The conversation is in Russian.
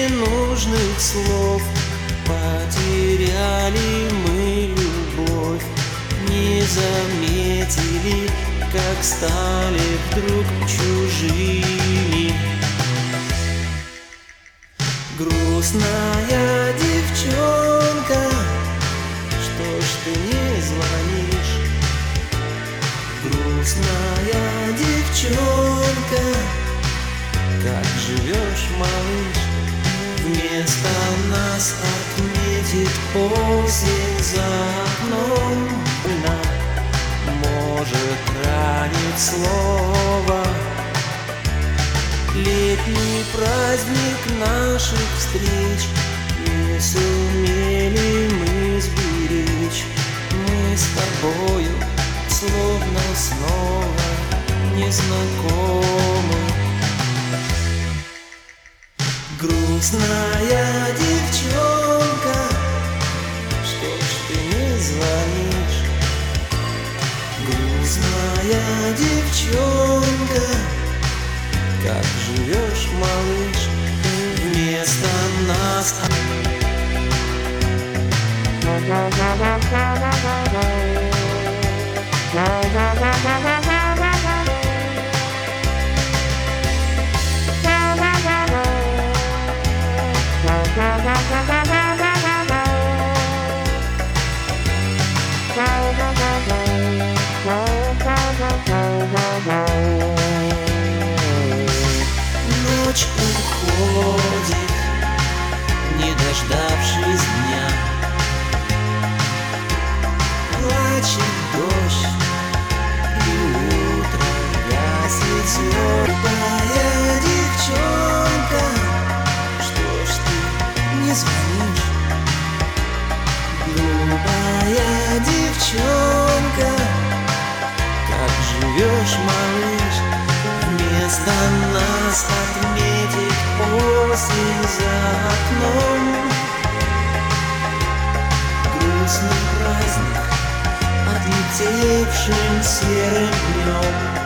ненужных слов. Потеряли мы любовь, не заметили, как стали вдруг чужими. Грустная девчонка, что ж ты не звонишь? Грустная девчонка, как живешь, малыш? Вместо нас отметит осень за окном. Больно, может, ранит слово. Летний праздник наших встреч не сумели мы сберечь. Мы с тобою словно снова незнакомы. Грустная девчонка, что ж ты не звонишь? Грустная девчонка, как живешь, малыш? Вместо нас ночь уходит, не дождавшись дня. Плачет дождь, и утро гасит звездная девчонка, что ж ты не звонишь? Глупая девчонка, как живешь, малыш? Вместо нас отметить осень за окном. Грустный праздник отлетевшим серым днем.